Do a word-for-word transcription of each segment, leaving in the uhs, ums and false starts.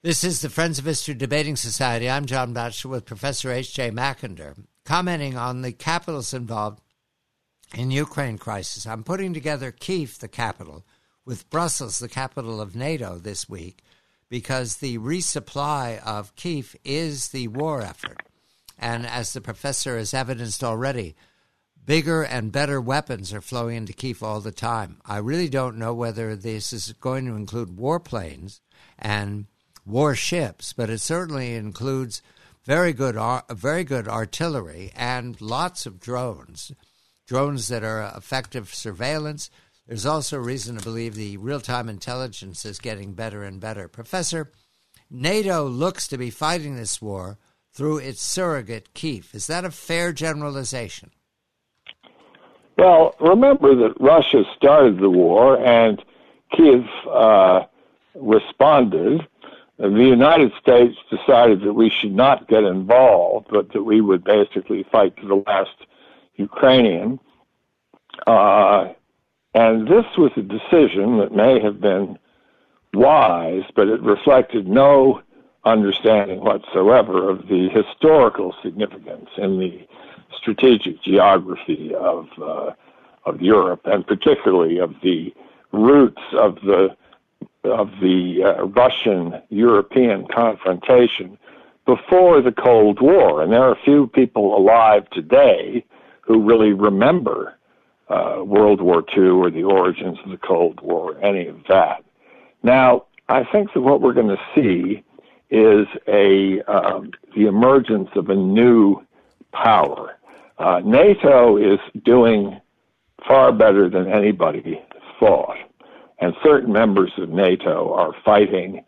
This is the Friends of History Debating Society. I'm John Batchelor with Professor H J Mackinder, commenting on the capitals involved in Ukraine crisis. I'm putting together Kyiv, the capital, with Brussels, the capital of NATO, this week, because the resupply of Kyiv is the war effort. And as the professor has evidenced already, bigger and better weapons are flowing into Kyiv all the time. I really don't know whether this is going to include warplanes and warships, but it certainly includes very good, very good artillery and lots of drones, drones that are effective surveillance. There's also reason to believe the real-time intelligence is getting better and better. Professor, NATO looks to be fighting this war through its surrogate, Kyiv. Is that a fair generalization? Well, remember that Russia started the war and Kyiv uh, responded. The United States decided that we should not get involved, but that we would basically fight to the last Ukrainian. Uh, and this was a decision that may have been wise, but it reflected no understanding whatsoever of the historical significance in the strategic geography of uh, of Europe, and particularly of the roots of the of the uh, Russian-European confrontation before the Cold War. And there are few people alive today who really remember uh, World War Two or the origins of the Cold War, any of that. Now, I think that what we're going to see is a um, the emergence of a new power. Uh, NATO is doing far better than anybody thought. And certain members of NATO are fighting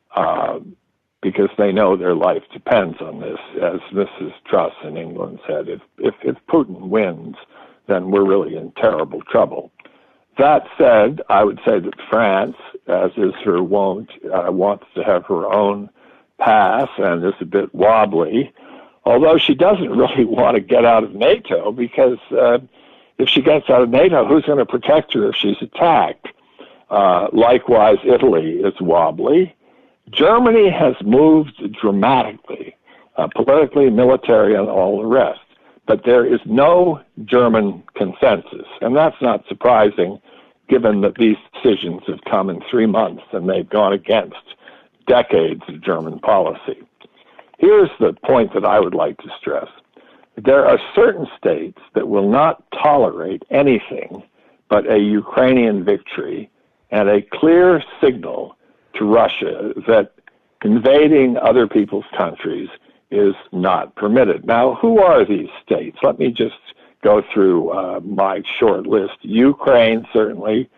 uh, because they know their life depends on this. As Missus Truss in England said, if, if, if Putin wins, then we're really in terrible trouble. That said, I would say that France, as is her wont, uh, wants to have her own path and is a bit wobbly, although she doesn't really want to get out of NATO because uh, if she gets out of NATO, who's going to protect her if she's attacked? Uh, likewise, Italy is wobbly. Germany has moved dramatically, uh, politically, military, and all the rest. But there is no German consensus, and that's not surprising given that these decisions have come in three months and they've gone against decades of German policy. Here's the point that I would like to stress. There are certain states that will not tolerate anything but a Ukrainian victory and a clear signal to Russia that invading other people's countries is not permitted. Now, who are these states? Let me just go through uh, my short list. Ukraine, certainly,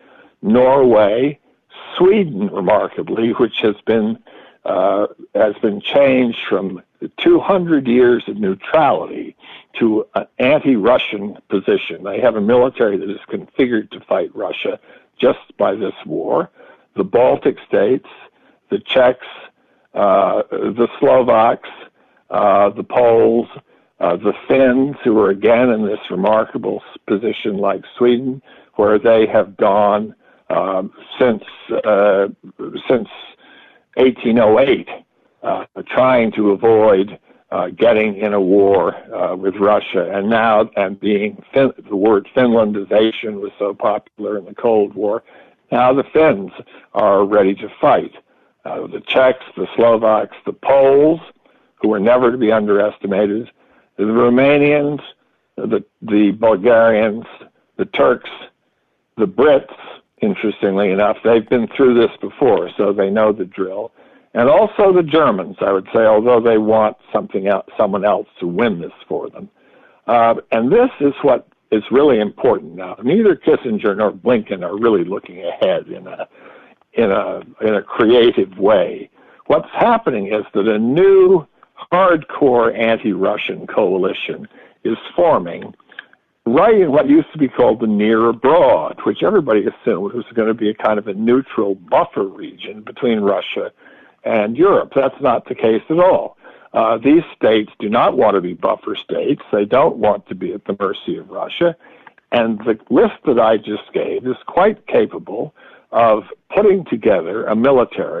Norway, Sweden, remarkably, which has been uh, has been changed from two hundred years of neutrality to an anti-Russian position. They have a military that is configured to fight Russia just by this war. The Baltic states, the Czechs, uh, the Slovaks, uh, the Poles, uh, the Finns, who are again in this remarkable position like Sweden, where they have gone um, since uh, since eighteen oh eight, uh, trying to avoid uh, getting in a war uh, with Russia, and now and being fin- the word Finlandization was so popular in the Cold War. Now the Finns are ready to fight. Uh, the Czechs, the Slovaks, the Poles, who are never to be underestimated, the Romanians, the the Bulgarians, the Turks, the Brits. Interestingly enough, they've been through this before, so they know the drill. And also the Germans, I would say, although they want something else, someone else to win this for them. Uh, and this is what is really important now. Neither Kissinger nor Blinken are really looking ahead in a in a in a creative way. What's happening is that a new hardcore anti-Russian coalition is forming right in what used to be called the Near Abroad, which everybody assumed was going to be a kind of a neutral buffer region between Russia and Europe. That's not the case at all. Uh, these states do not want to be buffer states. They don't want to be at the mercy of Russia. And the list that I just gave is quite capable of putting together a military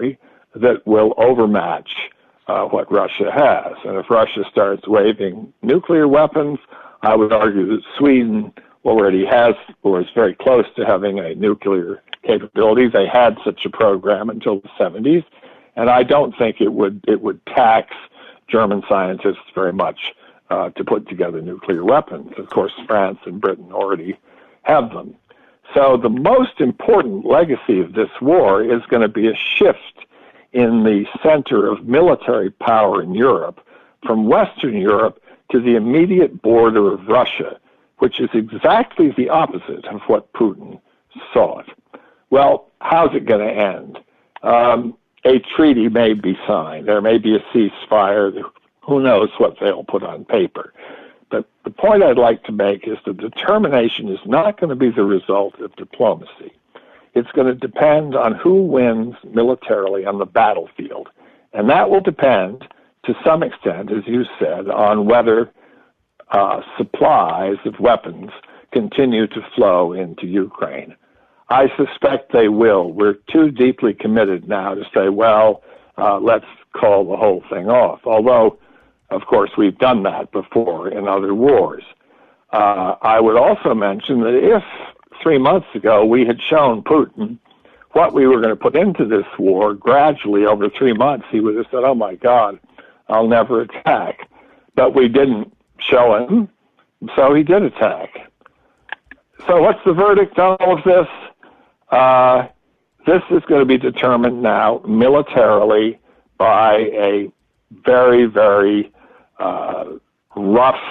that will overmatch uh, what Russia has. And if Russia starts waving nuclear weapons, I would argue that Sweden already has, or is very close to having a nuclear capability. They had such a program until the seventies, and I don't think it would it would tax German scientists very much uh, to put together nuclear weapons. Of course, France and Britain already have them. So the most important legacy of this war is going to be a shift in the center of military power in Europe from Western Europe to the immediate border of Russia, which is exactly the opposite of what Putin sought. Well, how's it going to end? Um, a treaty may be signed. There may be a ceasefire. Who knows what they'll put on paper. But the point I'd like to make is that determination is not going to be the result of diplomacy. It's going to depend on who wins militarily on the battlefield. And that will depend, to some extent, as you said, on whether uh, supplies of weapons continue to flow into Ukraine. I suspect they will. We're too deeply committed now to say, well, uh, let's call the whole thing off. Although, of course, we've done that before in other wars. Uh, I would also mention that if three months ago we had shown Putin what we were going to put into this war gradually over three months, he would have said, oh, my God, I'll never attack. But we didn't show him, so he did attack. So what's the verdict on all of this? Uh, this is going to be determined now militarily by a very, very uh, rough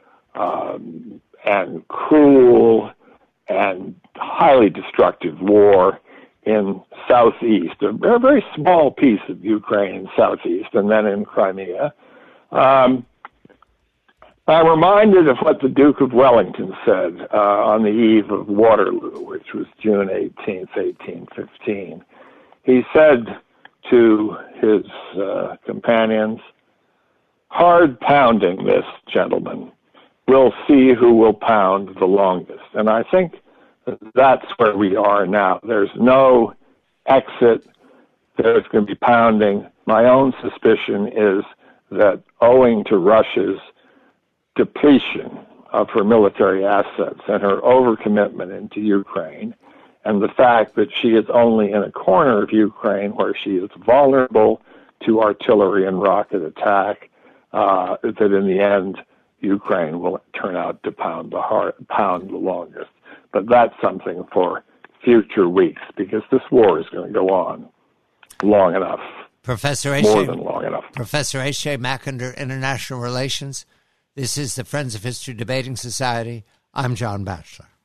um, and cruel and highly destructive war in southeast, a very small piece of Ukraine, southeast, and then in Crimea. Um, I'm reminded of what the Duke of Wellington said uh, on the eve of Waterloo, which was June eighteenth, eighteen fifteen. He said to his uh, companions, hard pounding this, gentlemen. We'll see who will pound the longest. And I think that's where we are now. There's no exit. There's going to be pounding. My own suspicion is that owing to Russia's depletion of her military assets and her overcommitment into Ukraine, and the fact that she is only in a corner of Ukraine where she is vulnerable to artillery and rocket attack, uh, that in the end, Ukraine will turn out to pound the hard, pound the longest. But that's something for future weeks, because this war is going to go on long enough. Professor H. More than long enough. Professor H J. Mackinder, International Relations. This is the Friends of History Debating Society. I'm John Batchelor.